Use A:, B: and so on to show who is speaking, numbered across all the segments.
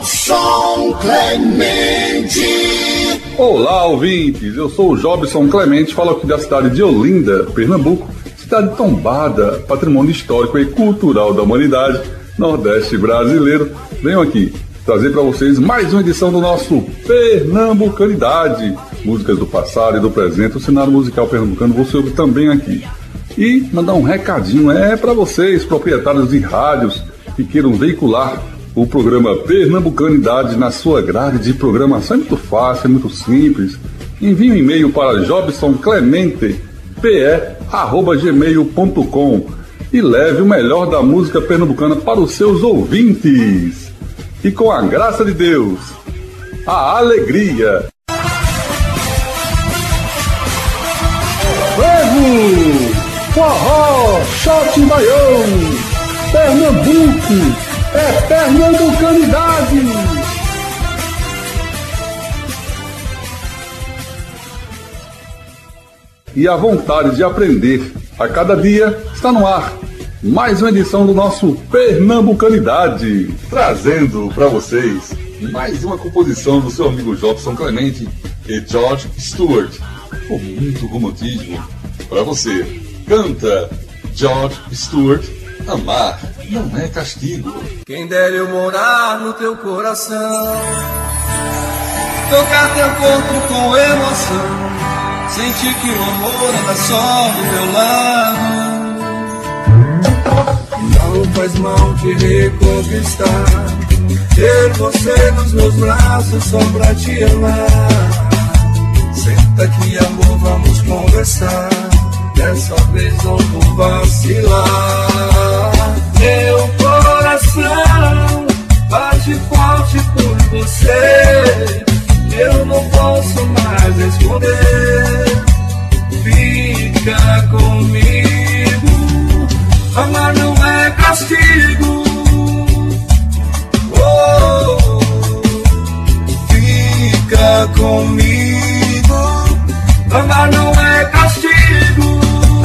A: Jobson Clemente.
B: Olá, ouvintes, eu sou o Jobson Clemente, falo aqui da cidade de Olinda, Pernambuco, cidade tombada, patrimônio histórico e cultural da humanidade, Nordeste brasileiro. Venho aqui trazer para vocês mais uma edição do nosso Pernambucanidade, músicas do passado e do presente, o cenário musical pernambucano você ouve também aqui. E mandar um recadinho para vocês, proprietários de rádios que queiram veicular o programa Pernambucanidade na sua grade de programação. É muito fácil, é muito simples. Envie um e-mail para jobsonclemente@gmail.com e leve o melhor da música pernambucana para os seus ouvintes. E com a graça de Deus, a alegria. Frevo, forró, shot baião, Pernambuco. É Pernambucanidade! E a vontade de aprender a cada dia está no ar. Mais uma edição do nosso Pernambucanidade, trazendo para vocês mais uma composição do seu amigo Jobson Clemente e George Stewart. Com muito romantismo para você. Canta George Stewart, Amar não é castigo.
C: Quem dera eu morar no teu coração, tocar teu corpo com emoção, sentir que o amor anda só do teu lado. Não faz mal te reconquistar, ter você nos meus braços só pra te amar. Senta aqui, amor, vamos conversar, dessa vez não vou vacilar. Meu coração bate forte por você, eu não posso mais esconder. Fica comigo, amar não é castigo. Oh, fica comigo, amar não é castigo.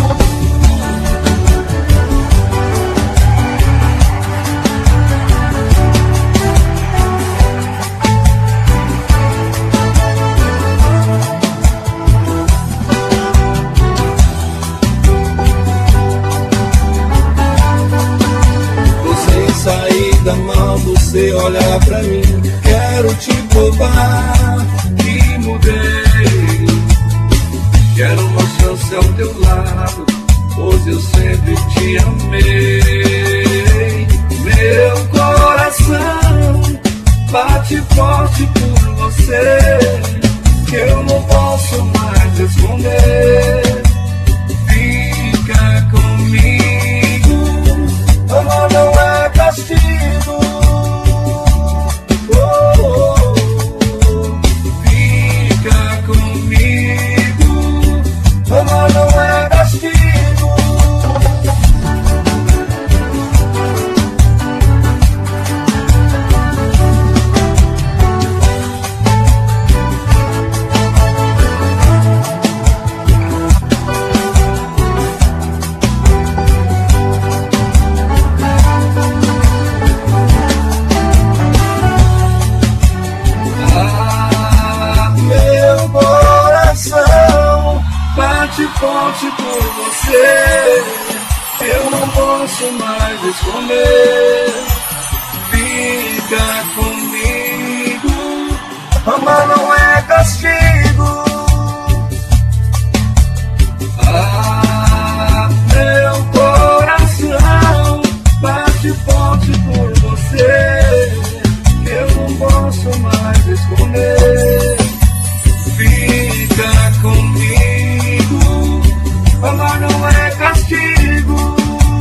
C: Da mão você olha pra mim, quero te provar que mudei. Quero uma chance ao teu lado, pois eu sempre te amei. Meu coração bate forte por você, que eu não posso mais esconder. Fica comigo, amor não é castigo. Fica comigo, amor não é castigo. Forte por você, eu não posso mais esconder. Fica comigo, amar não é castigo. Meu coração bate forte por você, eu não posso mais esconder. Fica comigo, amar não é castigo.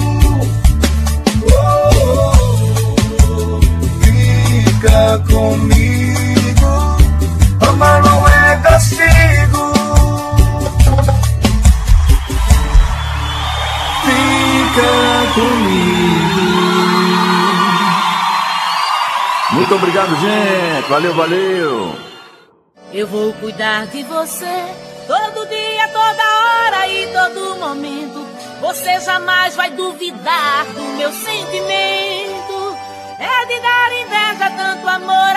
C: Fica comigo, amar não é castigo. Fica comigo.
D: Muito obrigado, gente. Valeu, valeu.
E: Eu vou cuidar de você todo dia, toda hora e todo momento. Você jamais vai duvidar do meu sentimento. é de dar inveja tanto amor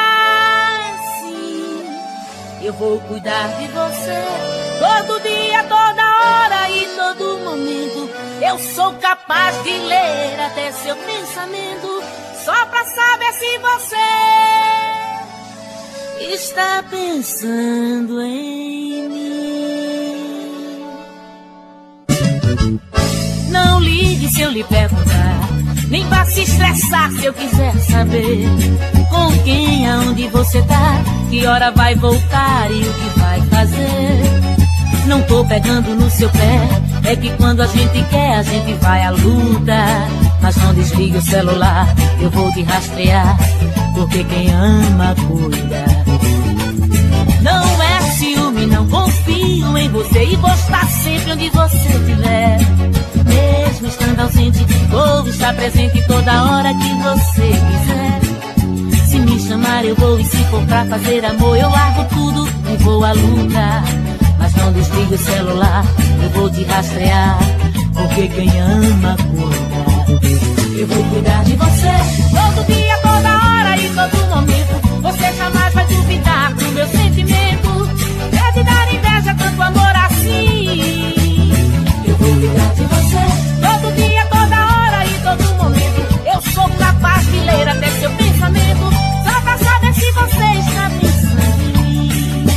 E: assim. Eu vou cuidar de você todo dia, toda hora e todo momento. Eu sou capaz de ler até seu pensamento, só pra saber se você está pensando em mim. Não ligue se eu lhe perguntar, nem vá se estressar se eu quiser saber com quem, aonde você tá, que hora vai voltar e o que vai fazer. Não tô pegando no seu pé, é que quando a gente quer, a gente vai à luta. Mas não desligue o celular, eu vou te rastrear, porque quem ama cuida. Não é ciúme, não confio em você e vou estar sempre onde você estiver. Mesmo estando ausente, vou estar presente toda hora que você quiser. Se me chamar eu vou, e se for pra fazer amor eu largo tudo e vou à luta. Mas não desligue o celular, eu vou te rastrear, porque quem ama cuida. Eu vou cuidar de você todo dia, toda hora e todo momento. Você jamais vai duvidar do meu sentimento, é de dar inveja tanto amor assim. Eu vou cuidar de você todo dia, toda hora e todo momento. Eu sou capaz de ler até seu pensamento, só pra saber se você está pensando em mim.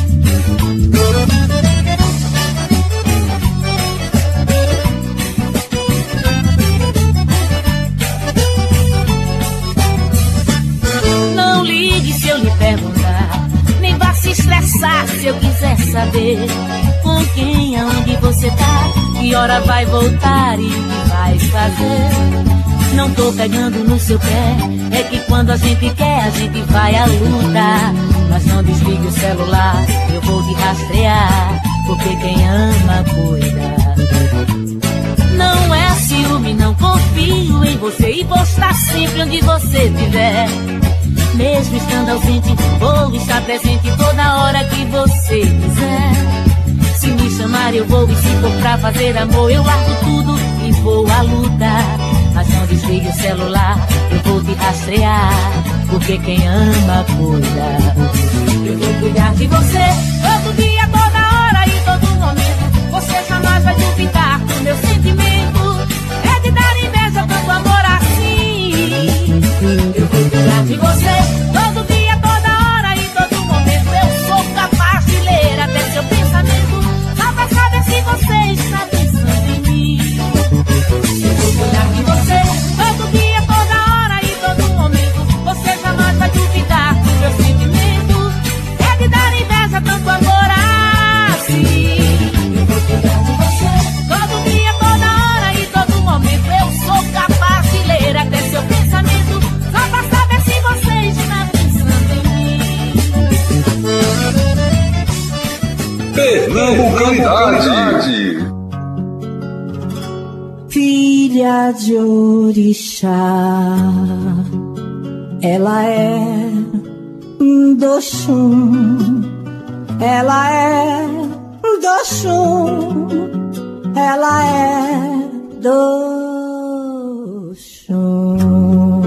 E: Não ligue se eu lhe perguntar, nem vá se estressar se eu quiser saber com quem, aonde você tá, que hora vai voltar e o que vai fazer. Não tô pegando no seu pé, é que quando a gente quer, a gente vai à luta. Mas não desligue o celular, eu vou te rastrear, porque quem ama cuida. Não é ciúme, não confio em você e vou estar sempre onde você estiver. Mesmo estando ausente, vou estar presente toda hora que você quiser. Se me chamar eu vou, e se for pra fazer amor eu largo tudo e vou à luta. Mas não desligue o celular, eu vou te rastrear, porque quem ama cuida. Eu vou cuidar de você todo dia, toda hora e todo momento. Você jamais vai duvidar do meu sentimento, é de dar inveja tanto amor assim. Eu vou cuidar de você todo dia, toda hora e todo momento. Eu sou capaz de ler até seu pensamento, só pra saber se você está pensando em mim. Eu vou cuidar de você todo dia, toda hora e todo momento. Você jamais vai duvidar do meu sentimento, é de dar inveja tanto amor assim. Eu vou cuidar de você todo dia, toda hora e todo momento. Eu sou capaz de ler até seu pensamento, só pra saber se você está pensando em mim.
B: Pernambucanidade.
F: Filha de orixá, ela é do Oxum, ela é do Oxum, ela é do Oxum.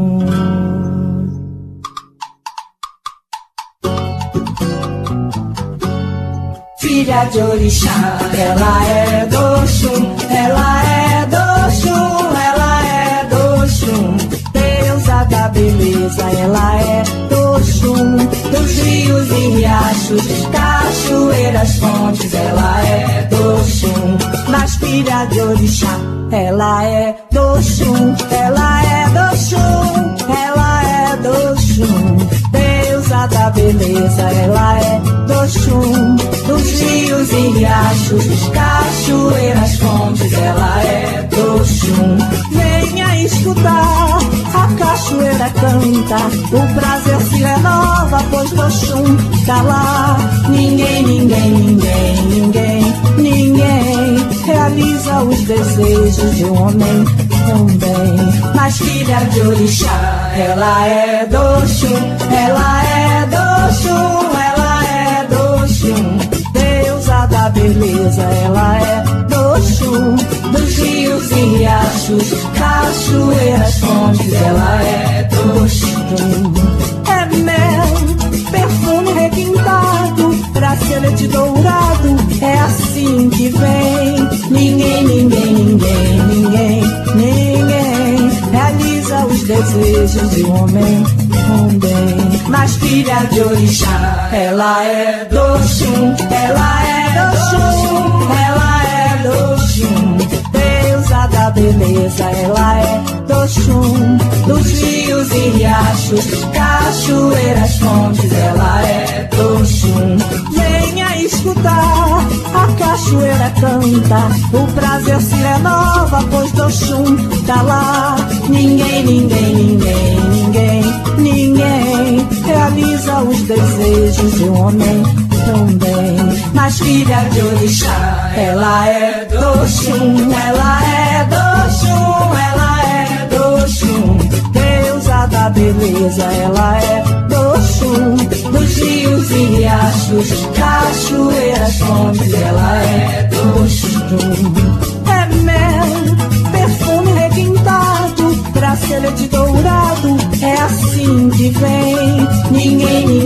F: Filha de orixá, ela é do Oxum, ela é do Oxum, ela é do Oxum. Deusa da beleza, ela é do Oxum. Dos rios e riachos, cachoeiras, fontes, ela é do Oxum. Mas filha de orixá, ela é do Oxum, ela é do Oxum, ela é do Oxum. Deusa da beleza, ela é do Oxum. Dos rios e riachos, cachoeiras, fontes, ela é do Oxum. Venha escutar, a cachoeira canta, o prazer se renova, pois do Oxum tá lá. Ninguém, ninguém, ninguém, ninguém, ninguém realiza os desejos de um homem também. Mas filha de orixá, ela é do Oxum, ela é do Oxum, ela é do Oxum. Deusa da beleza, ela é do Oxum. Dos rios e riachos, cachoeiras, fontes, ela é do É mel, perfume requintado, bracelete dourado, é assim que vem. Ninguém realiza os desejos de um homem com bem. Mas filha de orixá, ela é do Oxum, ela é do Oxum, ela é do Oxum. Deusa da beleza, ela é do Oxum. Dos rios e riachos, cachoeiras, fontes, ela é do Oxum. Venha escutar, a cachoeira canta, o prazer se renova, pois do Oxum tá lá. Ninguém realiza os desejos de um homem também. Mas filha de orixá, ela é do Oxum, ela é do Oxum, ela é do Oxum. Deusa da beleza, ela é do Oxum. Dos rios e riachos, cachoeiras, fontes, ela é do Oxum. É mel, perfume requintado, bracelete dourado, é assim que vem. Ninguém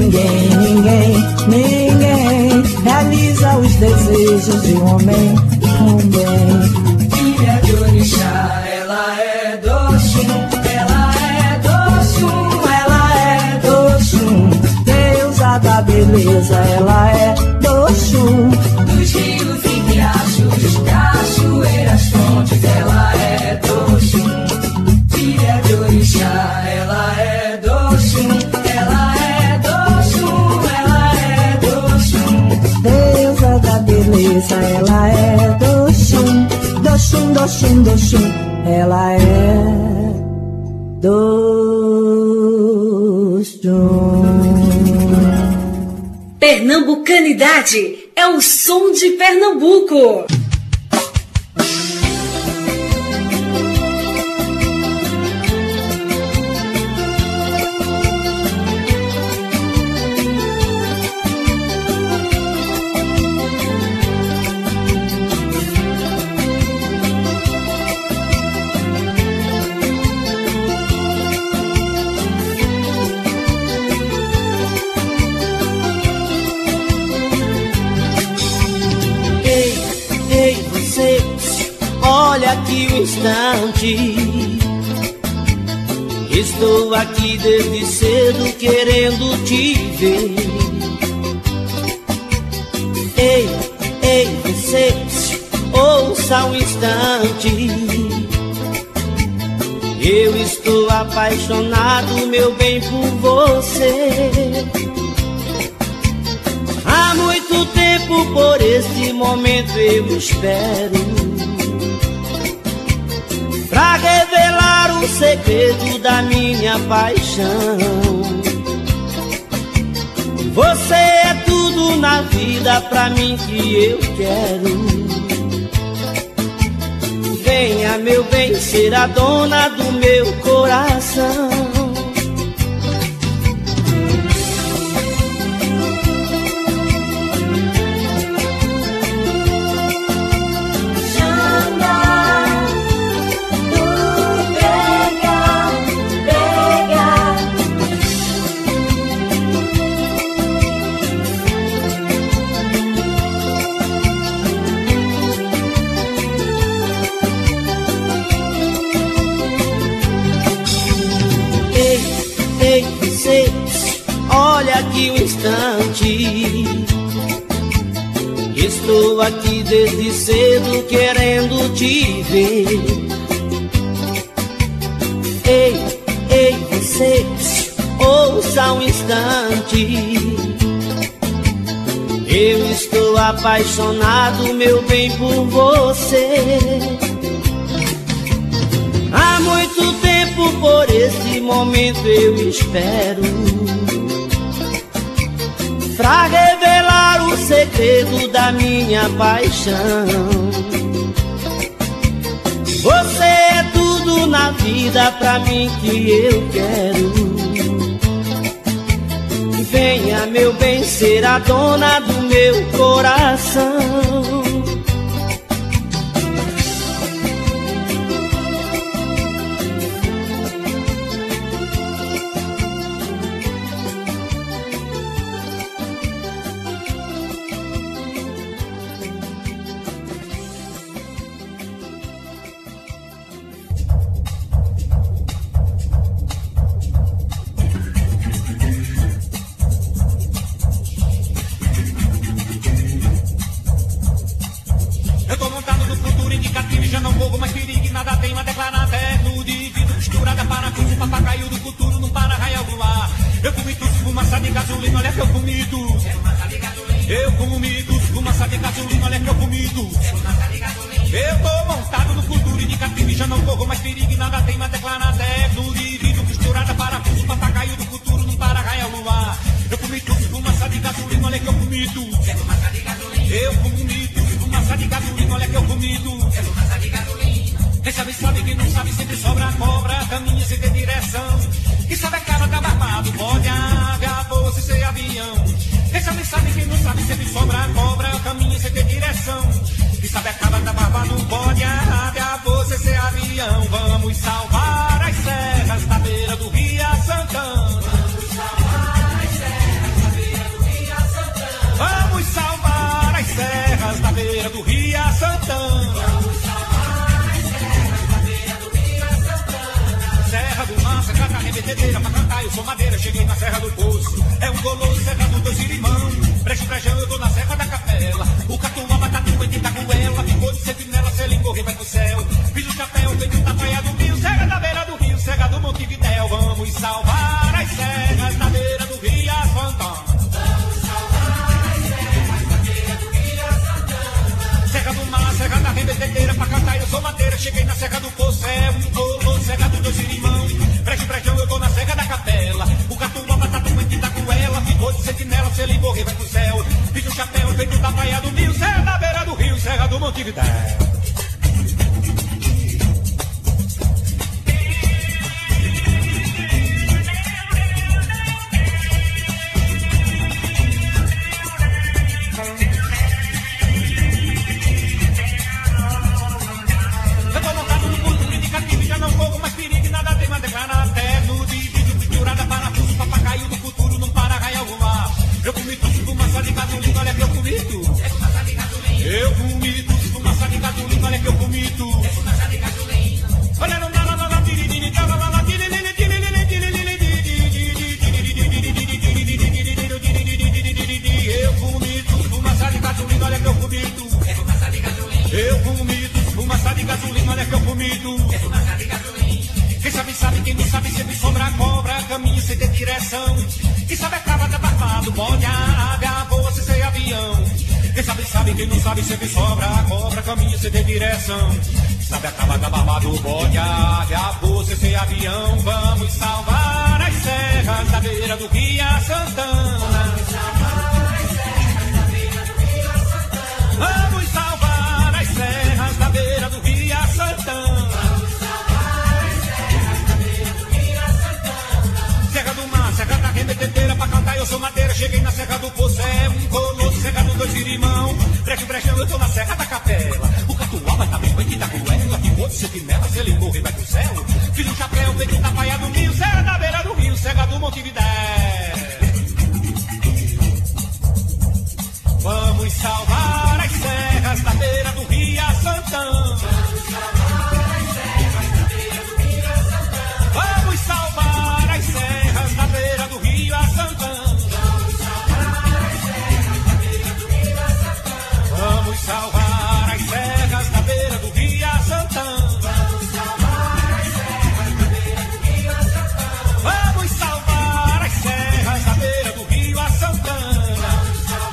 F: realiza os desejos de um homem com bem. Filha de orixá, ela é do Oxum, ela é do Oxum, ela é do Oxum. Deusa da beleza, ela é do Oxum. Dos rios e riachos, cachoeiras, fontes, ela é do Oxum. Filha de orixá, ela é do Oxum, ela é do Oxum, ela é do Oxum. Deusa da beleza, ela é do Oxum, do Oxum, do Oxum, do Oxum. Ela é do Oxum.
G: Pernambucanidade é o som de Pernambuco.
H: Olha aqui um instante, estou aqui desde cedo querendo te ver. Ei, você, ouça um instante, eu estou apaixonado, meu bem, por você. Há muito tempo por esse momento eu espero, pra revelar o segredo da minha paixão. Você é tudo na vida pra mim que eu quero. Venha, meu bem, ser a dona do meu coração. Olha aqui um instante, estou aqui desde cedo querendo te ver. Ei, você, ouça um instante, eu estou apaixonado, meu bem, por você. Há muito tempo por esse momento eu espero, pra revelar o segredo da minha paixão. Você é tudo na vida pra mim que eu quero. Venha, meu bem, ser a dona do meu coração.
I: de gasolina, olha que eu comido. Eu comido, fumaça de gasolina, olha que eu comido. Eu tô montado no futuro e de catinho já não corro mais perigo. Nada tem mais declarada, é duro e vidro costurada, parafuso, papagaio do futuro, não para raio no ar. Eu comi tudo, fumaça de gasolina, olha que eu comido. Eu comido, fumaça de gasolina, olha que eu comido. Quem sabe, quem não sabe, sempre sobra a cobra, caminha sem ter direção. Quem sabe a cara tá barbado, pode a bolsa e ser avião. Quem sabe, quem não sabe, sempre sobra a cobra, caminha sem ter direção. Quem sabe a cara tá barbado, pode a bolsa e ser avião. Vamos salvar as serras da beira do Rio Santana. Vamos salvar as serras da beira do Rio Santana. Serra do Mar, Serra da Remetedeira, pra cantar eu sou madeira, cheguei na Serra do Poço. É um goloso, Serra do Dois Irimão. Brejo, brejão, eu tô na Serra da Capela. O Catuaba, Tatu, Eita, Goela. Ficou de sentinela, se ele morrer vai pro céu. Fiz o chapéu, feito da praia do Rio. Serra da beira do Rio, Serra do Montevidéu. Vamos salvar as serras da beira do Rio Santana. Serra do Mar, Serra da Remetedeira, pra cantar eu sou madeira, cheguei na Serra do Poço. É um goloso, Serra do Dois Irimão. Brejo, brejão, eu tô na Serra da Capela. O Catuaba, Tatu, Eita, Goela. Ficou de sentinela, se ele morrer vai pro céu. Fiz o chapéu, feito da praia do Rio. Serra da beira do Rio, Serra do Montevidéu. Não corro mais perigo, nada tem mais declarar. Terno de vidro, pinturada, parafuso, papagaio do futuro, não para raio voar. Eu comi tudo, fumaça de gasolina, olha que eu comi tudo. Eu comi tudo, fumaça de gasolina, olha que eu comi tudo. Olha, não dá, não dá, tiririri, tava lá, eu comi tudo, fumaça de gasolina, olha que eu comi tudo. Eu comi tudo, fumaça de gasolina, olha que eu comi tudo. Quem sabe, quem não sabe, sempre sobra a cobra, caminho sem ter direção. Quem sabe acaba de abafado, pode a voa sem ser avião. Quem sabe, quem não sabe, sempre sobra a cobra, caminho sem ter direção. Quem sabe acaba de abafado, pode a voa sem ser avião. Vamos salvar as serras da beira do Rio Santana. Vamos salvar as serras da beira do Rio Santana. Serra do Mar, Serra da Remetedeira, pra cantar eu sou madeira, cheguei na Serra do Poço. É um goloso, Serra do Dois Irimão. Brejo, brejão, eu tô na Serra da Capela. O Catuaba tá bem, que da Goela. Ficou de sentinela, se ele morrer vai pro céu. Fiz um chapéu, feito da praia do Rio. Serra da beira do Rio, Serra do Montevidéu. Vamos salvar as serras da beira do Rio Santana. Vamos salvar as serras da beira do Rio Santana. Vamos salvar as serras da beira do Rio Santana. Vamos salvar as serras da beira do Rio Santana.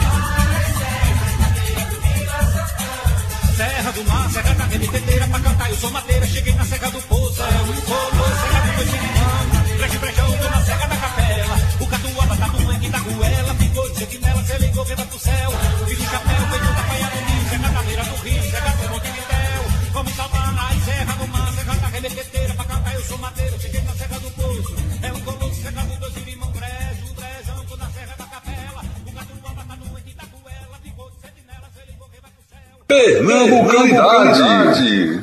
I: Serra do Mar, Serra da Remetedeira, pra cantar eu sou madeira, cheguei na Serra do Poço. É um goloso, Serra do Dois Irimão. Brejo, brejão, tô na Serra da Capela. O Catuaba tá do Mangue da Goela. Ficou de sentinela, se ligou, venda pro céu. Fiz um chapéu, feito da praia do Rio. Serra da beira do Rio, Serra do Montevidéu. Vamos salvar a Serra do Mar, Serra da Remetedeira, pra cantar eu sou madeira, cheguei na Serra do Poço. É um goloso, Serra do Dois Irimão. Brejo, brejão, tô na Serra da Capela. O Catuaba tá do Mangue da Goela. Ficou de sentinela, se ligou, venda pro céu.
B: Pernambucanidade.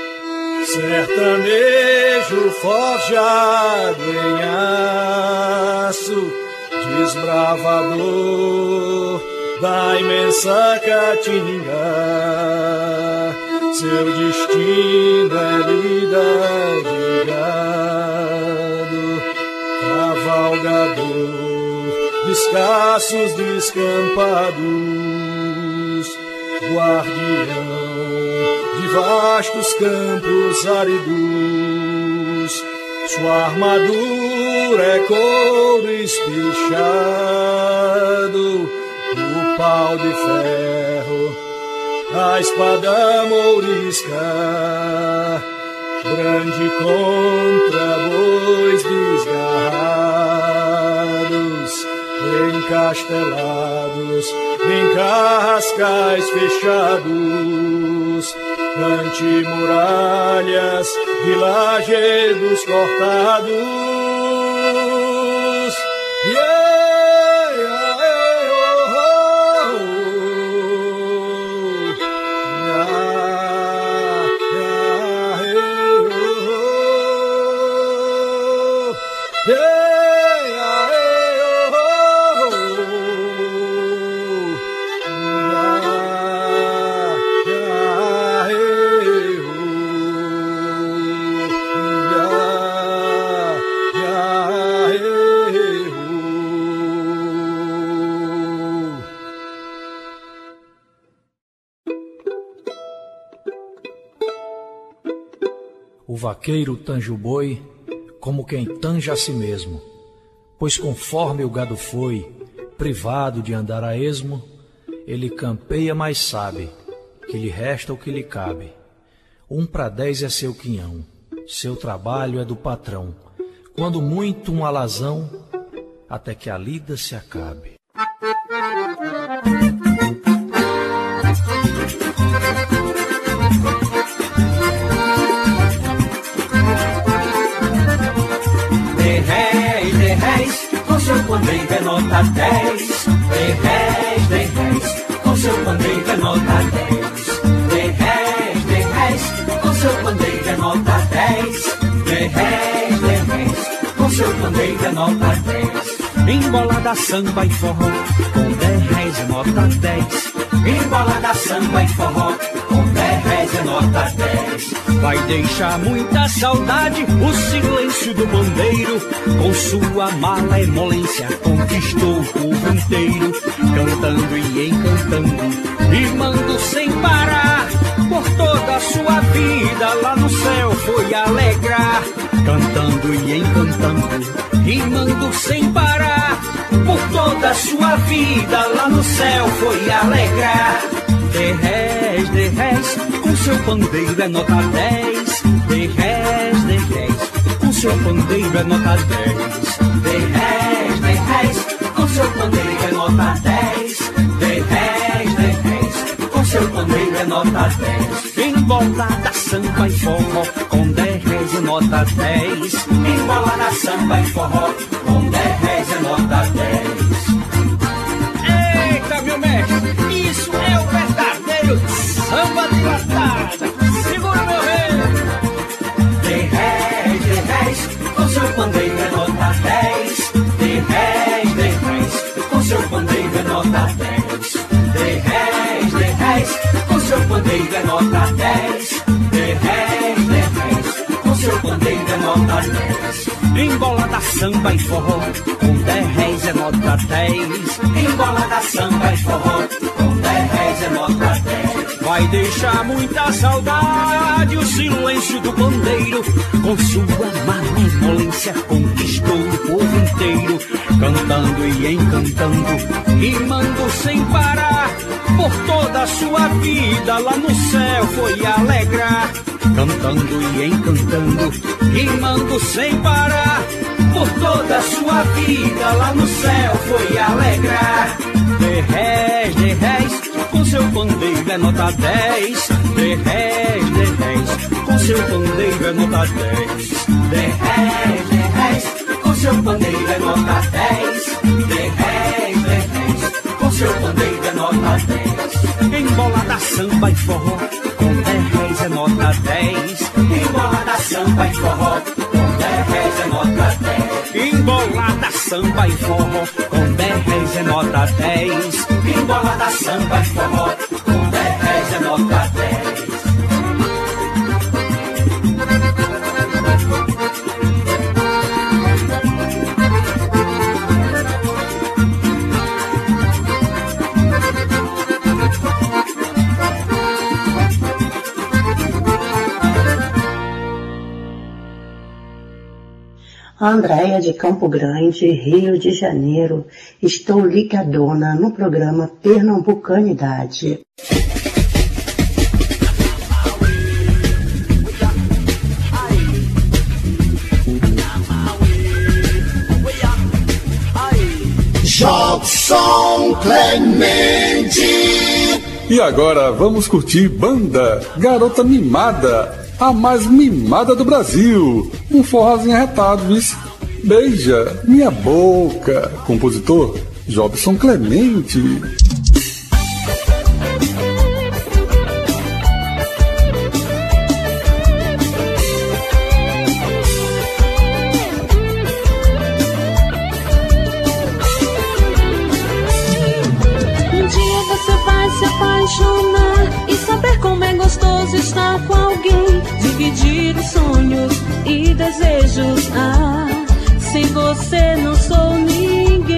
C: Sertanejo forjado em
J: braço desbravador da imensa Caatinga. Seu destino é lida de gado, cavalgador de escassos descampados, guardião de vastos campos áridos. Sua armadura é couro espichado, o pau de ferro, a espada mourisca, brande contra bois desgarrados, encastelados em carrascais fechados, ante muralhas de lajedos cortados.
K: O vaqueiro tanja o boi como quem tanja a si mesmo, pois conforme o gado foi privado de andar a esmo, ele campeia, mas sabe que lhe resta o que lhe cabe. 1 para 10 é seu quinhão, seu trabalho é do patrão, quando muito um alazão, até que a lida se acabe.
L: De réis, com seu pandeiro é nota 10. De réis, com seu pandeiro é nota 10. De réis, com seu pandeiro é nota 10. De réis, com seu pandeiro é nota 10.
H: Embolada, samba e forró, com 10 réis é nota 10.
L: Embolada, samba e forró, com 10 réis é nota 10.
H: Vai deixar muita saudade o silêncio do bandeiro, com sua malemolência conquistou o povo inteiro, cantando e encantando, rimando sem parar, por toda a sua vida lá no céu foi alegrar, cantando e encantando, rimando sem parar, por toda a sua vida lá no céu foi alegrar. De réis, com seu pandeiro é nota 10. De réis, com seu pandeiro é nota 10.
L: De réis, com seu pandeiro é nota 10. De réis, com seu pandeiro é nota 10.
H: Embolada, samba e forró, com 10 réis é nota 10.
L: Embolada, samba e forró, com 10 réis é nota 10.
H: Eita, meu mestre, isso é o verdadeiro samba de latada. Segura, meu rei.
L: De réis, com seu pandeiro é nota 10. De réis, com seu pandeiro é nota 10. De réis, com seu pandeiro é nota 10. De réis, com seu pandeiro é nota 10.
H: Embolada, samba e forró, com 10 réis é nota 10.
L: Embolada, samba e forró, com 10 réis é nota 10.
H: Vai deixar muita saudade o silêncio do bandeiro, com sua malemolência conquistou o povo inteiro, cantando e encantando, rimando sem parar, por toda a sua vida lá no céu foi alegrar, cantando e encantando, rimando sem parar, por toda a sua vida lá no céu foi alegrar. De réis, com seu pandeiro é nota 10. De réis, com seu pandeiro é nota 10.
L: De réis, com seu pandeiro é nota 10. De réis, com seu pandeiro é nota 10.
H: Embolada, samba e forró, com 10 réis é nota 10.
L: Embolada, samba e forró, com 10 réis é nota 10.
H: Embolada, samba e forró, com 10 é nota 10.
L: Embolada, samba e forró, com 10 é nota 10.
M: Andréia de Campo Grande, Rio de Janeiro. Estou ligadona no programa Pernambucanidade.
A: Jobson Clemente.
B: E agora vamos curtir banda Garota Mimada, a mais mimada do Brasil. Um forrozinho arretado, isso. Beija minha boca. Compositor Jobson Clemente.
E: Um dia você vai se apaixonar e saber como é gostoso estar com alguém, dividir os sonhos e desejos. Ah, sem você não sou ninguém.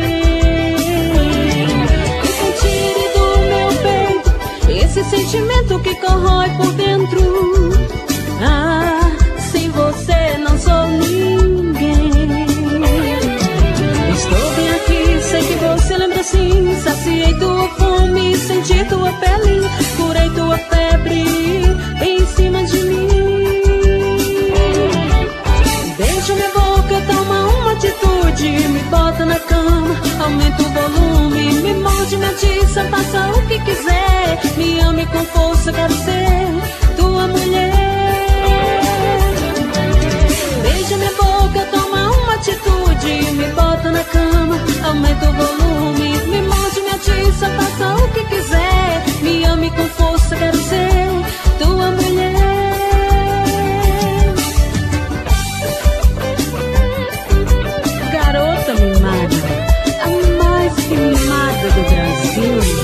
E: Então tire do meu peito esse sentimento que corrói por dentro. Ah, sem você não sou ninguém. Estou bem aqui, sei que você lembra sim. Saciei tua fome, senti tua pele, curei tua febre em cima de mim. Beija minha boca, toma uma atitude, me bota na cama, aumenta o volume, me morde, me atiça, faça o que quiser, me ame com força, quero ser tua mulher. Beija minha boca, toma uma atitude, me bota na cama, aumenta o volume, me morde, me atiça, faça o que quiser, me ame com força, quero ser tua mulher. Garota mimada, a mais mimada do Brasil.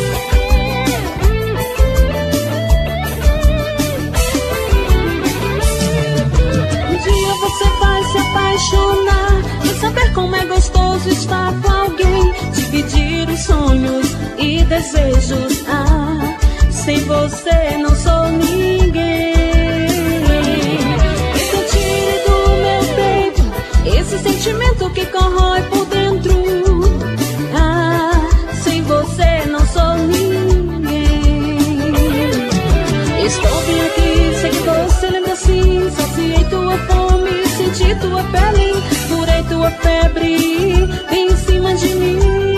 E: Um dia você vai se apaixonar e saber como é gostoso estar com alguém, dividir os sonhos e desejos. Ah, sem você não sou ninguém. Então tire do meu peito esse sentimento que corrói por dentro. Ah, sem você não sou ninguém. Estou bem aqui, sei que você lembra sim. Saciei tua fome, senti tua pele, curei tua febre em cima de mim.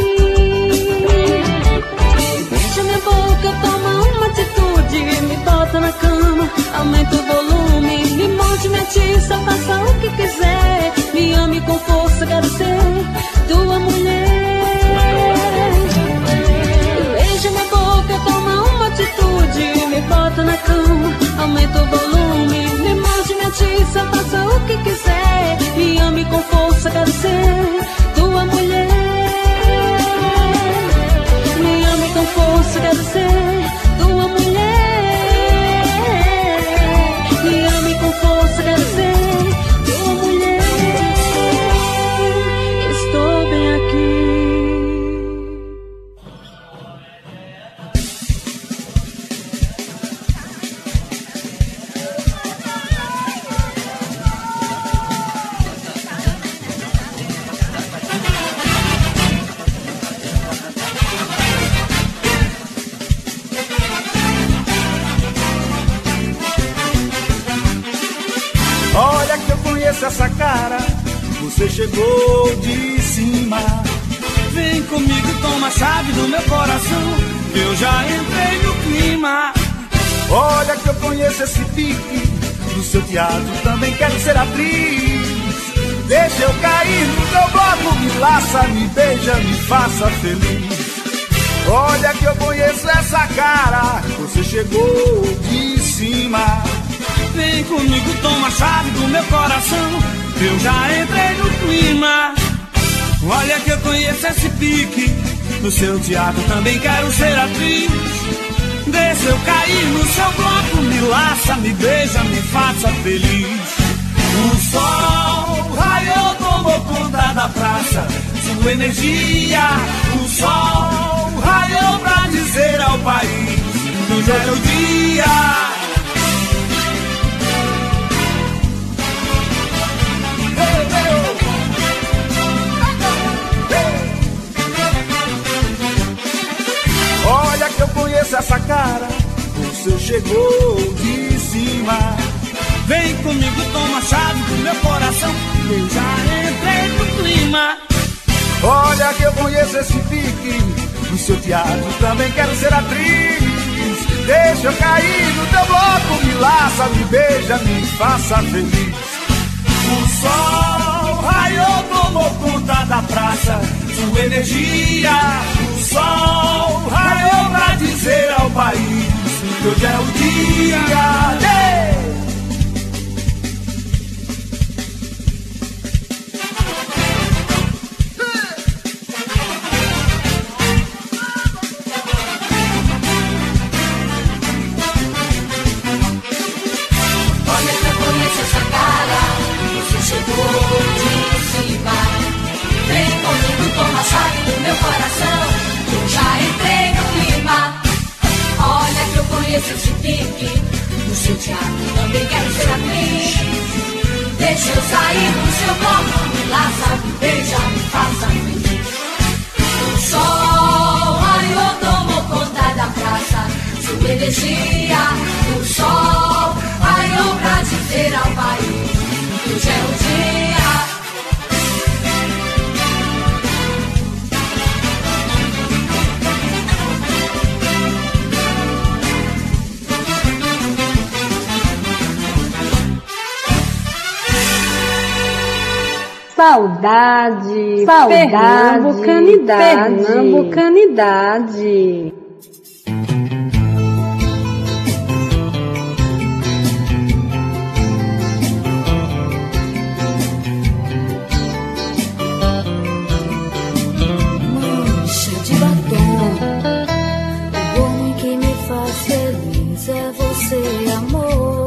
E: Beija minha boca, toma uma atitude, me bota na cama, aumenta o volume, me morde, me atiça, faça o que quiser, me ame com força, quero ser tua mulher. Beija minha boca, toma uma atitude, me bota na cama, aumenta o volume, me morde, me atiça, faça o que quiser, me ame com força, quero ser tua mulher. Me ame com força, quero ser tua mulher. Me ame com força, quero ser tua mulher. Estou bem aqui.
J: Olha que eu conheço essa cara, você chegou de cima.
H: Vem comigo, toma a chave do meu coração, que eu já entrei no clima.
J: Olha que eu conheço esse pique, do seu teatro também quero ser atriz. Deixa eu cair no teu bloco, me laça, me beija, me faça feliz. Olha que eu conheço essa cara, você chegou de cima.
H: Vem comigo, toma a chave do meu coração, eu já entrei no clima.
C: Olha que eu conheço esse pique, no seu teatro também quero ser atriz. Deixa eu cair no seu bloco, me laça, me beija, me faça feliz. O sol raiou, tomou conta da praça, sua energia. O sol raiou pra dizer ao país que hoje era o dia.
J: Olha que eu conheço essa cara, você chegou de cima.
C: Vem comigo, toma a chave do meu coração, eu já entrei no clima.
J: Olha que eu conheço esse pique, no seu teatro também quero ser atriz. Deixa eu cair no teu bloco, me laça, me beija, me faça feliz.
C: O sol raiou, tomou conta da praça, sua energia. O sol raiou pra dizer ao país que hoje é o dia.
E: Esse pique, no seu teatro também quero ser atriz. Deixa eu sair do seu bloco, me laça, me beija, me faça feliz. O sol raiou, tomou conta da praça, sua energia. O sol raiou pra dizer ao país que hoje é o dia.
N: Saudade, pernambucanidade, pernambucanidade.
O: Mancha de batom, o homem que me faz feliz é você, amor.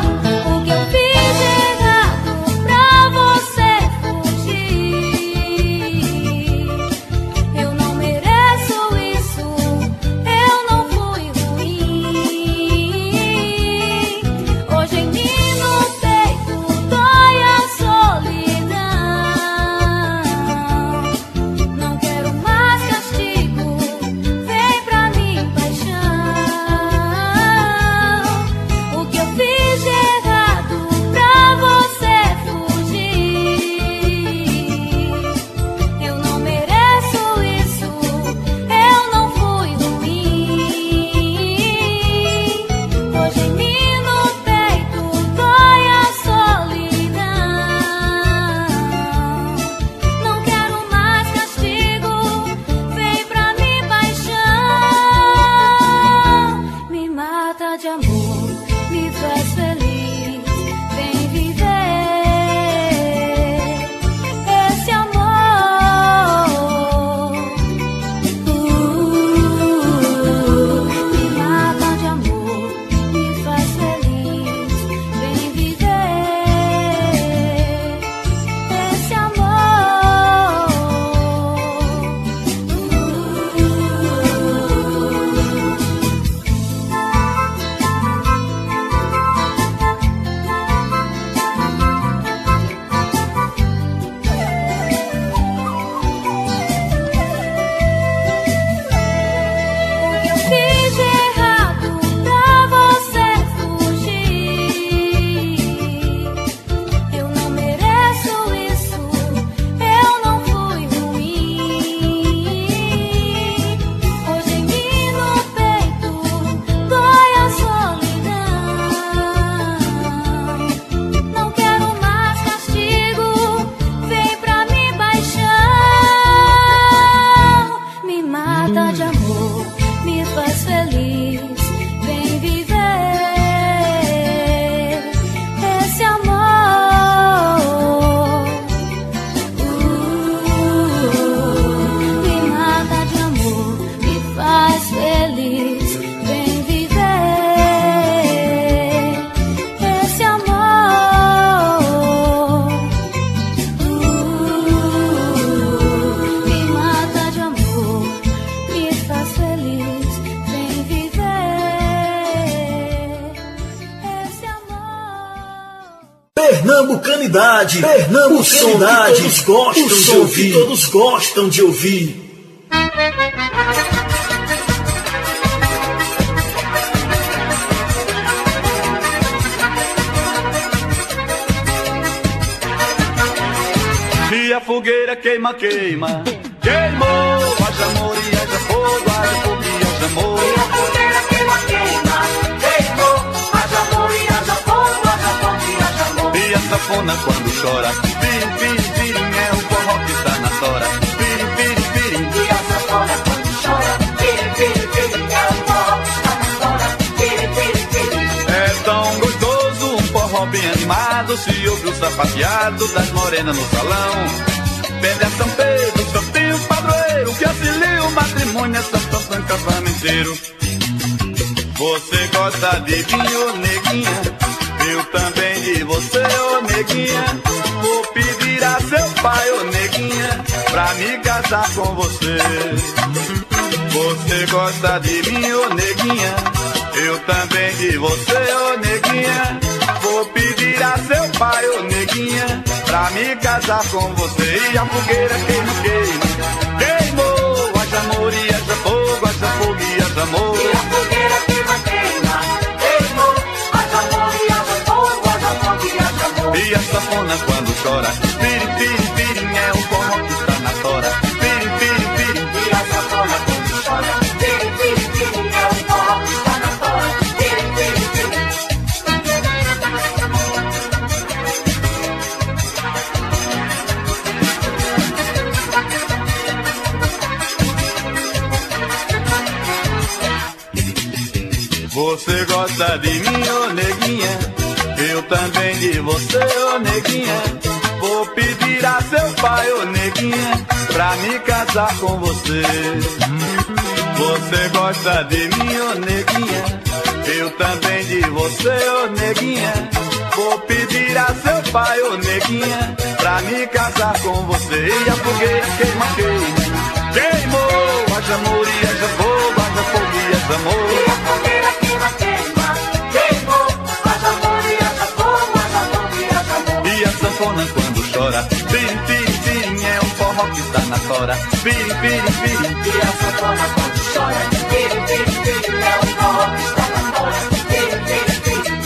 O: O que eu fiz de errado pra você fugir?
P: Pernambucanidade, Pernambucanidade, o som que todos gostam de ouvir.
D: E a fogueira queima, queima, queimou, haja amor e haja fogo, haja fogo e haja amor.
L: E a fogueira queima, queima, queimou, haja amor e haja fogo, haja fogo e haja amor.
D: E a sanfona quando chora, pirim, pirim, pirim, é o forró que está na tora, pirim, pirim, pirim.
L: E a sanfona quando chora, pirim, pirim, pirim, é o forró que está na tora, pirim, pirim, pirim.
D: É tão gostoso, um forró bem animado, se ouve o sapateado das morenas no salão. Pede a São Pedro, Santinho Padroeiro, que auxilia o matrimônio, é São São casamenteiro. Você gosta de vinho, neguinha, eu também de você, ô neguinha. Vou pedir a seu pai, ô neguinha, pra me casar com você. Você gosta de mim, ô neguinha, eu também de você, ô neguinha. Vou pedir a seu pai, ô neguinha, pra me casar com você. E a fogueira queima, queima, queimou, haja amor e haja fogo, haja fogo e haja amor.
L: E a fogueira queima, queima, queimou, haja amor e haja fogo, haja fogo e haja amor.
D: E a sanfona quando chora, pirim, pirim, pirim, é o forró que está na tora, pirim, pirim, pirim.
L: E a sanfona quando chora, pirim, pirim, pirim, é o forró que está na tora, pirim, pirim, pirim.
D: Você gosta de mim, ô neguinha, eu também de você, ô neguinha. Vou pedir a seu pai, ô neguinha, pra me casar com você. Você gosta de mim, ô neguinha, eu também de você, ô neguinha. Vou pedir a seu pai, ô neguinha, pra me casar com você. E a fogueira queima, queima, queimou, haja amor e haja fogo, haja fogo e haja amor.
L: E a fogueira queima, queima, queimou, haja amor e haja fogo, haja fogo e haja amor.
D: E a sanfona quando chora, pirim, pirim, pirim, é um forró que está na tora, pirim, pirim, pirim.
L: E a sanfona quando chora, pirim, pirim, pirim, é um forró que está na tora, pirim, pirim, pirim.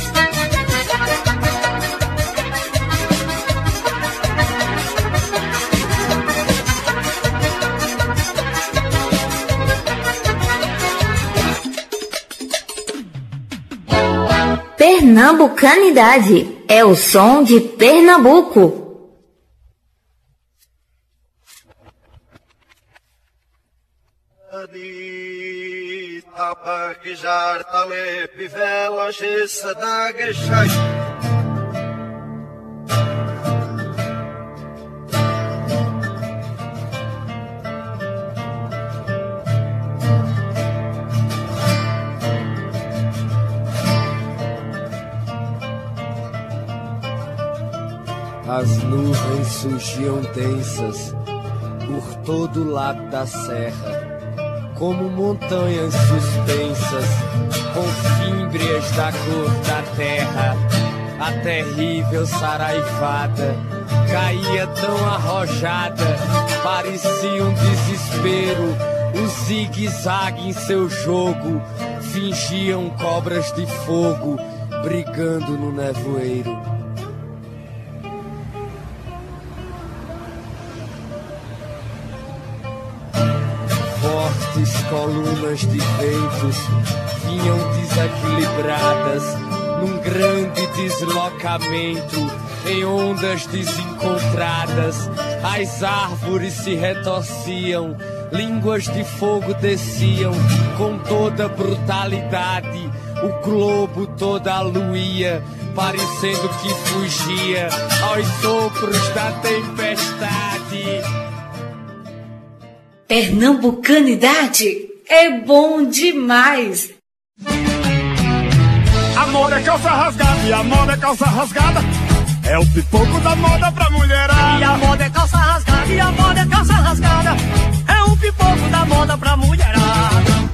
Q: Pernambucanidade é o som de Pernambuco.
R: As nuvens surgiam densas por todo lado da serra, como montanhas suspensas, com fímbrias da cor da terra. A terrível saraivada caía tão arrojada, parecia um desespero. O zigue-zague em seu jogo fingiam cobras de fogo brigando no nevoeiro. Fortes colunas de ventos vinham desequilibradas num grande deslocamento, em ondas desencontradas. As árvores se retorciam, línguas de fogo desciam com toda brutalidade. O globo toda aluía, parecendo que fugia aos sopros da tempestade.
G: Pernambucanidade é bom demais.
J: Amor é calça rasgada e amor é calça rasgada. É o pipoco da moda pra mulherada.
L: E a moda é calça rasgada, e a moda é calça rasgada. É o pipoco da moda pra mulherada.
J: A minha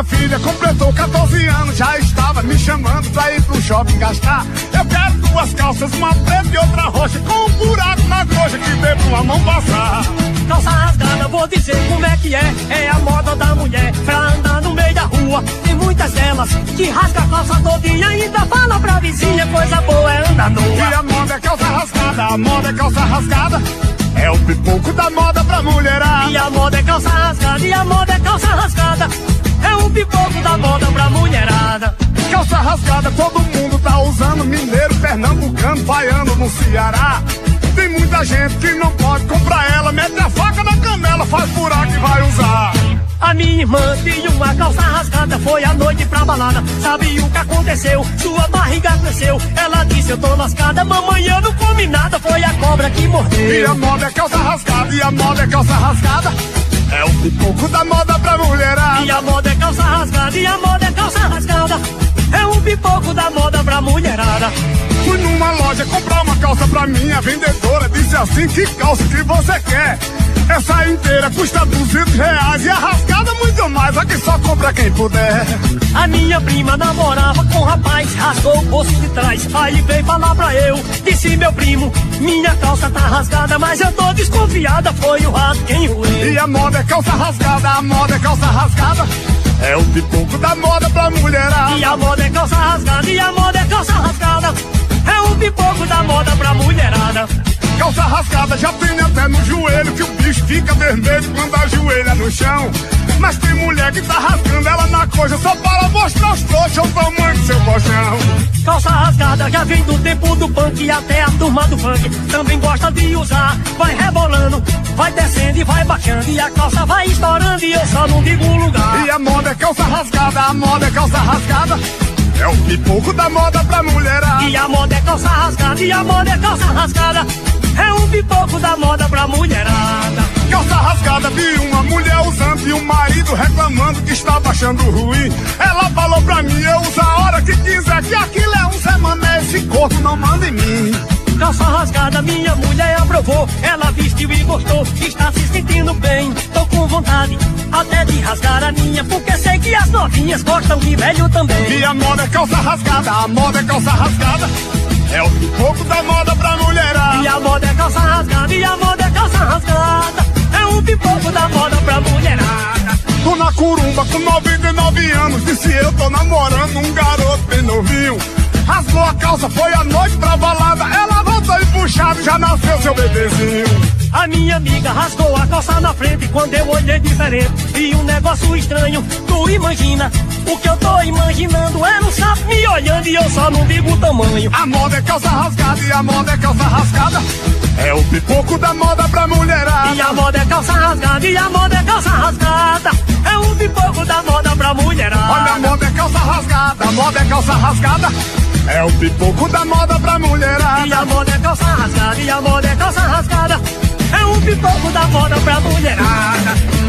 J: minha filha completou 14 anos, já estava me chamando pra ir pro shopping gastar. Eu quero 2 calças, uma preta e outra roxa, com um buraco na coxa que dê pra uma mão passar.
S: Calça rasgada, vou dizer como é que é a moda da mulher pra andar no meio da rua. Tem muitas delas que rasga a calça todinha e ainda fala pra vizinha, coisa boa é andar nua.
J: E a moda é calça rasgada, a moda é calça rasgada, é o pipoco da moda pra mulherada.
S: E a moda é calça rasgada, e a moda é calça rasgada, é o pipoco da moda pra mulherada.
J: Calça rasgada todo mundo tá usando, mineiro, pernambucano, baiano no Ceará. Tem muita gente que não pode comprar ela, mete a faca na canela, faz buraco e vai usar.
S: A minha irmã tinha uma calça rasgada, foi à noite pra balada. Sabe o que aconteceu? Sua barriga cresceu. Ela disse, eu tô lascada, mamãe, eu não comi nada, foi a cobra que mordeu.
J: E a moda é calça rasgada, e a moda é calça rasgada, é o pipoco da moda pra mulherada.
S: E a moda é calça rasgada, e a moda é calça rasgada, é o pipoco da moda pra mulherada.
J: Fui numa loja comprar uma calça pra mim, a vendedora disse assim, que calça que você quer? Essa inteira custa R$200 e a rasgada muito mais, aqui só compra quem puder.
S: A minha prima namorava com um rapaz, rasgou o bolso de trás, aí veio falar pra eu, disse meu primo, minha calça tá rasgada, mas eu tô desconfiada, foi o rato quem roeu.
J: E a moda é calça rasgada, a moda é calça rasgada, é o pipoco da moda pra mulherada.
S: E a moda é calça rasgada, e a moda é calça rasgada, é o pipoco da moda pra mulherada.
J: Calça rasgada já tem até no joelho, que o bicho fica vermelho quando ajoelha no chão. Mas tem mulher que tá rasgando ela na coxa só para mostrar os trouxas o tamanho do seu colchão.
S: Calça rasgada já vem do tempo do punk e até a turma do funk também gosta de usar. Vai rebolando, vai descendo e vai baixando, e a calça vai estourando e eu só não digo o lugar.
J: E a moda é calça rasgada, a moda é calça rasgada, é o pipoco da moda pra mulherada.
S: E a moda é calça rasgada, e a moda é calça rasgada, é um pipoco da moda pra mulherada.
J: Calça rasgada vi uma mulher usando e o marido reclamando que estava achando ruim. Ela falou pra mim, eu uso a hora que quiser, que aquilo é um semané, esse corpo não manda em mim.
S: Calça rasgada minha mulher aprovou, ela vestiu e gostou, está se sentindo bem. Tô com vontade até de rasgar a minha, porque sei que as novinhas gostam de velho também.
J: E a moda é calça rasgada, a moda é calça rasgada, é o pipoco da moda pra mulherada.
S: E a moda é calça rasgada, e a moda é calça rasgada, é um pipoco da moda pra mulherada.
J: Tô na curumba com 99 anos, disse eu tô namorando um garoto bem novinho. Rasgou a calça, foi à noite pra balada, ela voltou e puxado, já nasceu seu bebezinho.
S: A minha amiga rasgou a calça na frente quando eu olhei diferente, e um negócio estranho, tu imagina? O que eu tô imaginando era um sapo me olhando e eu só não digo o tamanho.
J: A moda é calça rasgada, e a moda é calça rasgada, é o pipoco da moda pra mulherada.
S: E a moda é calça rasgada, e a moda é calça rasgada, é o pipoco da moda pra mulherada.
J: Olha, a moda é calça rasgada, a moda é calça rasgada, é o pipoco da moda pra mulherada.
S: E a moda é calça rasgada, e a moda é calça rasgada, é o pipoco da moda pra mulherada.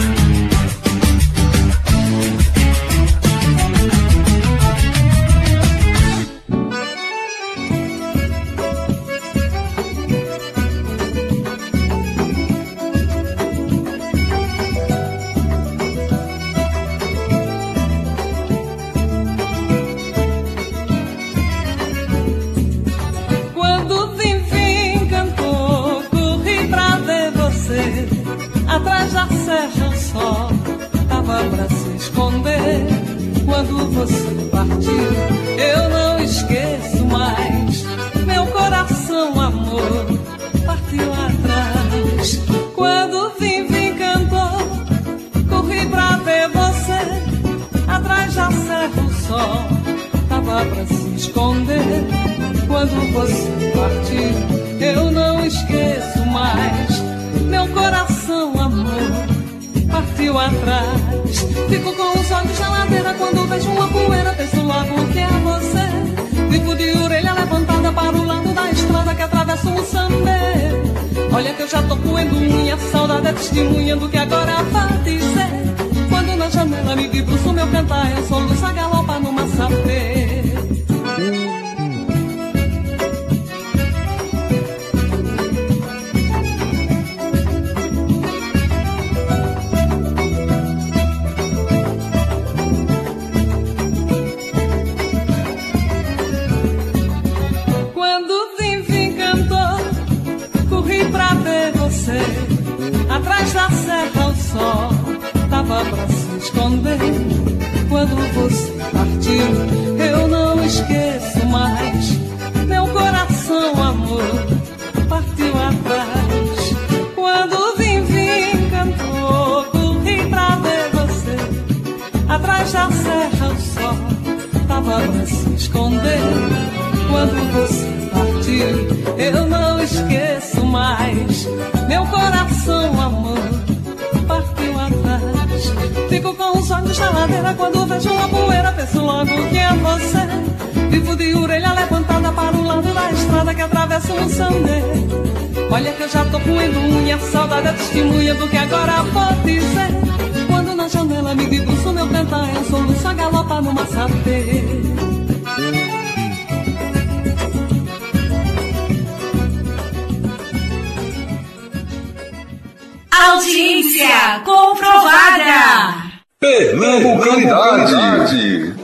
T: Atrás da serra o sol tava pra se esconder. Quando você partiu, eu não esqueço mais. Meu coração, amor, partiu atrás. Quando vim cantou, corri pra ver você. Atrás da serra o sol tava pra se esconder. Quando você partiu, eu não esqueço mais. Meu coração, amor, partiu atrás. Fico com os olhos na ladeira quando vejo uma poeira, penso logo que é você. Fico de orelha levantada para o lado da estrada que atravessa o Sambê. Olha que eu já tô coendo unha, saudade é testemunha do que agora vai dizer. Quando na janela me debruço meu cantar, eu sou luz a galopa no massapê. corri pra ver você. Atrás da serra o sol tava pra se esconder. Quando você partiu, eu não esqueço mais. Meu coração, amor, partiu atrás. Quando vim, cantou, corri pra ver você. Atrás da serra o sol tava pra se esconder. Quando você partiu, eu não esqueço mais. Meu coração, amor, partiu atrás. Fico com os olhos na ladeira quando vejo uma poeira. Penso logo que é você. Vivo de orelha levantada para o lado da estrada que atravessa um sandê. Olha que eu já tô coendo unha, saudade é testemunha do que agora vou dizer. Quando na janela me debruço, meu cantar é um soluço, a galopa no maçapê.
G: Audiência comprovada.
B: Pernambucanidade.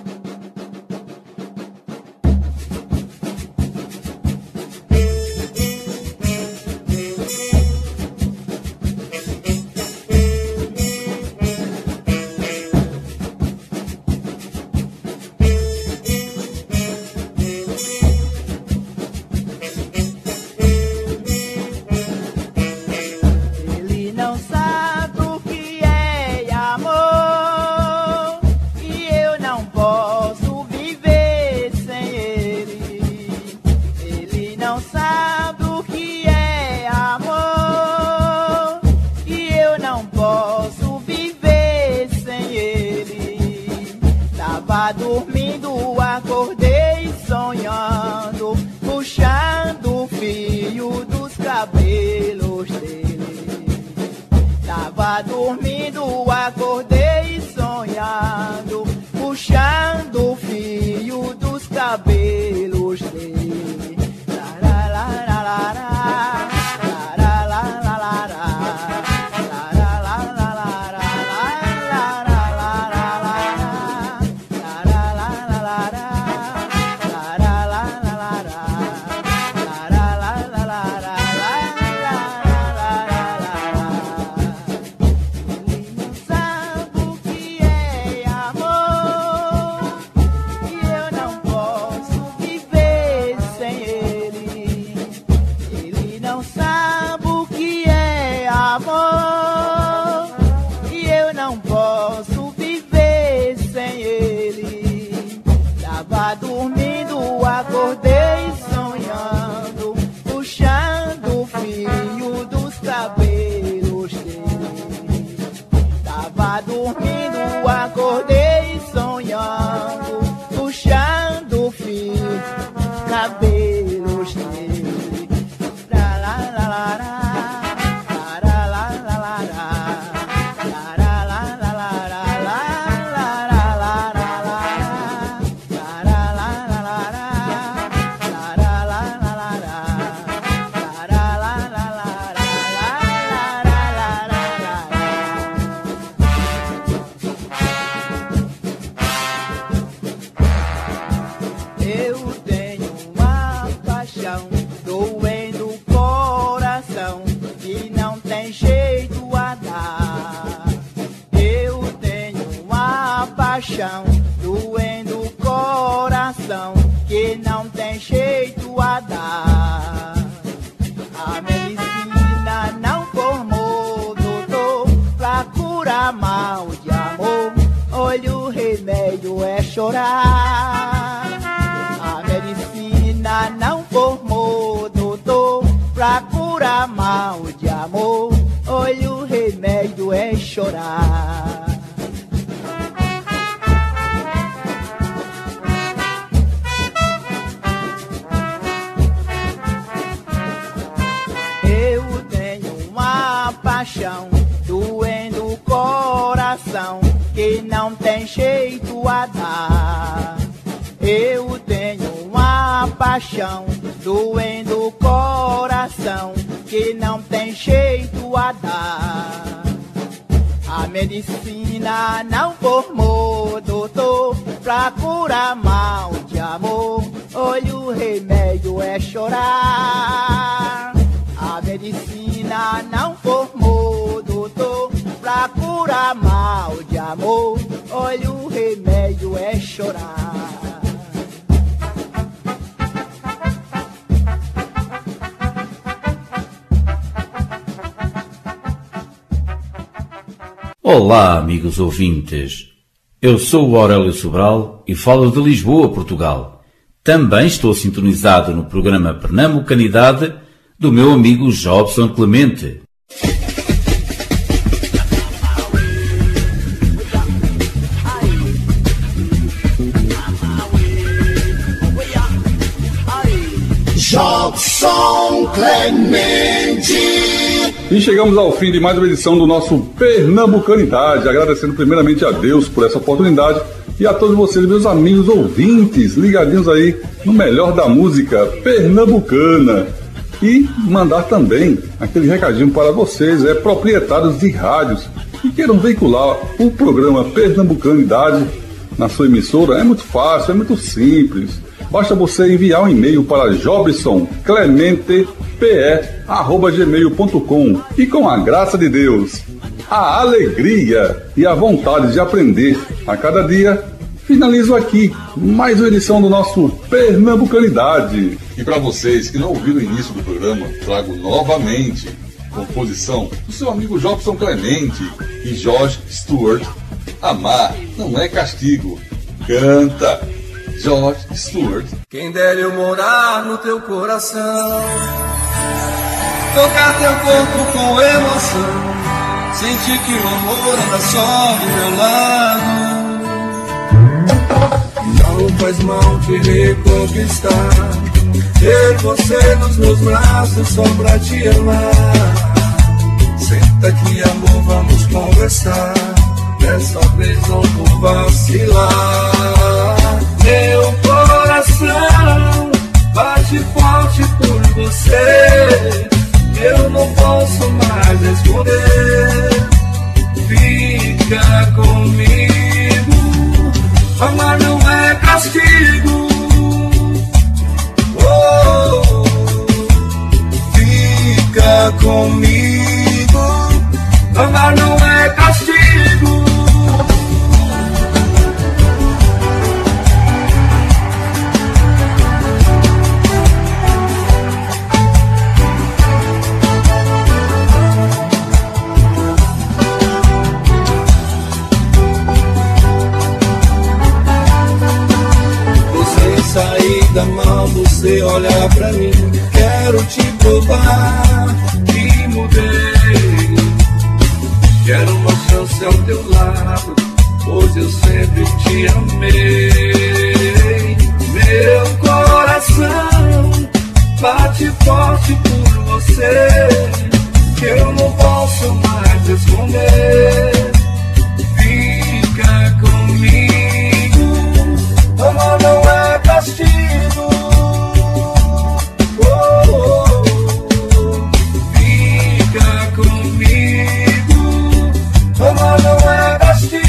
U: Dormindo, acordei sonhando, puxando o fio dos cabelos dele. Tava dormindo, acordei sonhando, puxando o fio dos cabelos dele. Acordei sonhando, puxando o fio dos cabelos dele. Tava dormindo, acordei sonhando, puxando o fio dos cabelos dele. Doendo o coração que não tem jeito a dar. A medicina não formou doutor pra curar mal de amor. Olha, o remédio é chorar. A medicina não formou doutor pra curar mal de amor. Olha, o remédio é chorar. Paixão, doendo o coração que não tem jeito a dar. Eu tenho uma paixão, doendo o coração que não tem jeito a dar. A medicina não formou doutor pra curar mal de amor. Olha, o remédio é chorar. A medicina não formou, doutor, pra curar mal de amor. Olha, o remédio é chorar.
F: Olá, amigos ouvintes. Eu sou o Aurélio Sobral e falo de Lisboa, Portugal. Também estou sintonizado no programa Pernambucanidade do meu amigo Jobson Clemente.
A: Jobson Clemente.
B: E chegamos ao fim de mais uma edição do nosso Pernambucanidade, agradecendo primeiramente a Deus por essa oportunidade e a todos vocês, meus amigos ouvintes, ligadinhos aí no melhor da música pernambucana. E mandar também aquele recadinho para vocês, proprietários de rádios que queiram veicular o programa Pernambucanidade na sua emissora. É muito fácil, é muito simples. Basta você enviar um e-mail para jobsonclementepe@gmail.com e com a graça de Deus, a alegria e a vontade de aprender a cada dia, finalizo aqui mais uma edição do nosso Pernambucanidade. E para vocês que não ouviram o início do programa, trago novamente composição do seu amigo Jobson Clemente e George Stewart. Amar não é castigo. Canta! George Stewart.
C: Quem dera eu morar no teu coração, tocar teu corpo com emoção, sentir que o amor anda só do meu lado. Não faz mal te reconquistar, ter você nos meus braços só pra te amar. Senta aqui, amor, vamos conversar, dessa vez não vou vacilar. Meu coração bate forte por você, eu não posso mais esconder. Fica comigo, amar não é castigo. Oh, fica comigo, amar não é castigo. Da mão você olha pra mim, quero te provar que mudei. Quero uma chance ao teu lado, pois eu sempre te amei. Meu coração bate forte por você, que eu não posso mais esconder. Fica comigo, amor não é castigo. Amor não é castigo.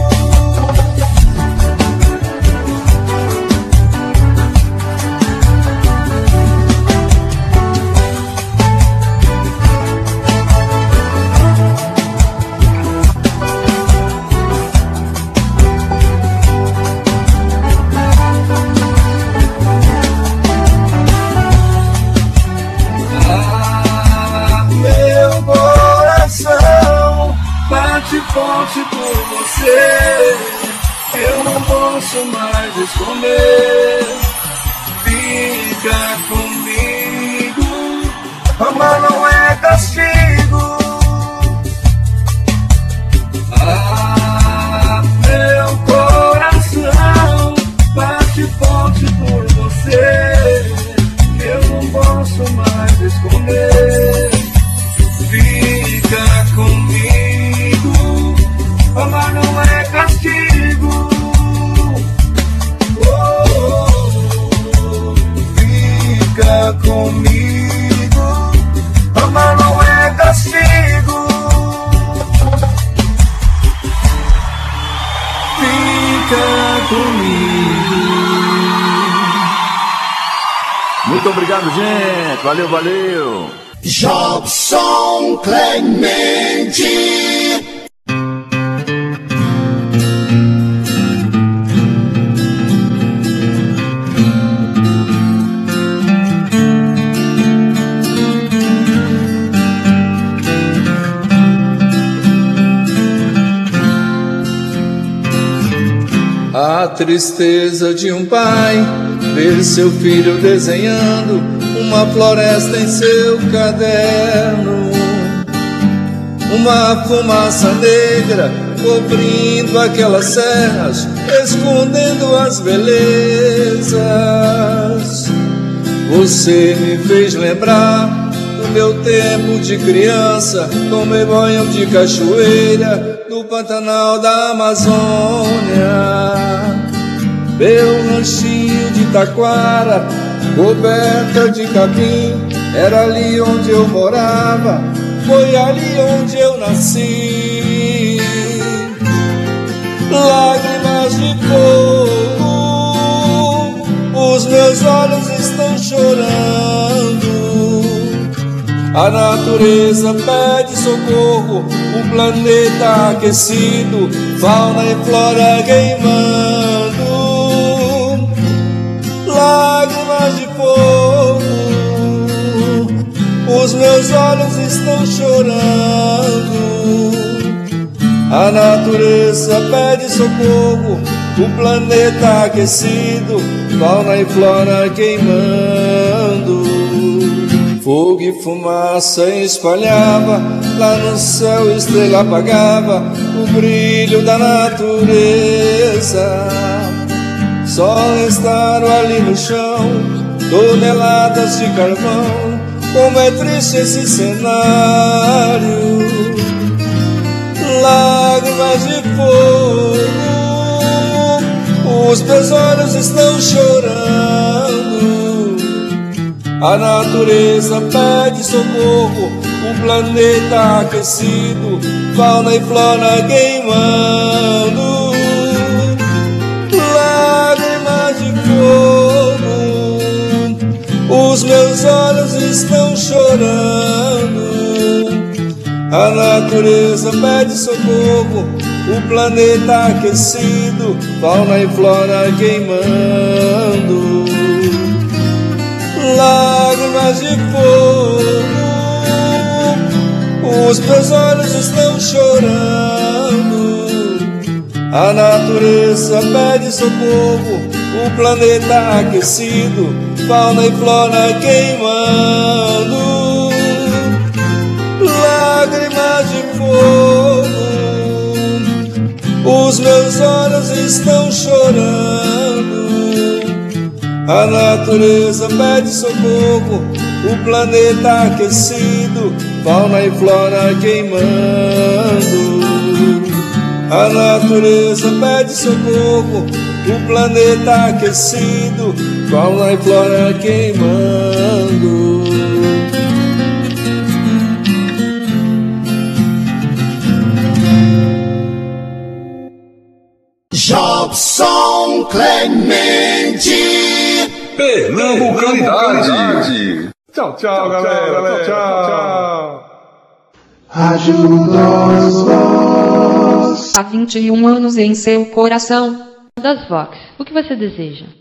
C: Meu coração bate forte por você, eu não posso mais esconder. Fica comigo, amar não é castigo. Meu coração bate forte por você, eu não posso mais esconder. Fica comigo, amar não é castigo. Fica comigo, amar não é castigo. Fica comigo.
F: Muito obrigado, gente. Valeu, valeu.
A: Jobson Clemente.
C: A tristeza de um pai ver seu filho desenhando uma floresta em seu caderno, uma fumaça negra cobrindo aquelas serras, escondendo as belezas. Você me fez lembrar do meu tempo de criança, tomei banho de cachoeira no Pantanal da Amazônia. Meu ranchinho de taquara, coberta de capim, era ali onde eu morava, foi ali onde eu nasci. Lágrimas de fogo, os meus olhos estão chorando. A natureza pede socorro, o planeta aquecido, fauna e flora queimando. Lágrimas de fogo, os meus olhos estão chorando. A natureza pede socorro, o planeta aquecido, fauna e flora queimando. Fogo e fumaça espalhava, lá no céu estrela apagava o brilho da natureza. Só restaram ali no chão toneladas de carvão. Como é triste esse cenário. Lágrimas de fogo, os teus olhos estão chorando. A natureza pede socorro, o planeta aquecido, fauna e flora queimando. Lágrimas de fogo, os meus olhos estão chorando. A natureza pede socorro, o planeta aquecido, fauna e flora queimando. Lágrimas de fogo, os meus olhos estão chorando. A natureza pede socorro, o planeta aquecido, fauna e flora queimando. Lágrimas de fogo, os meus olhos estão chorando. A natureza pede socorro, o planeta aquecido, fauna e flora queimando. A natureza pede socorro, o planeta aquecido, fauna e flora queimando.
A: Jobson Clemente.
B: Pernambucanidade. Tchau, tchau, galera. Tchau.
I: Rádio das Vox.
V: Há 21 anos em seu coração. Das Vox, o que você deseja?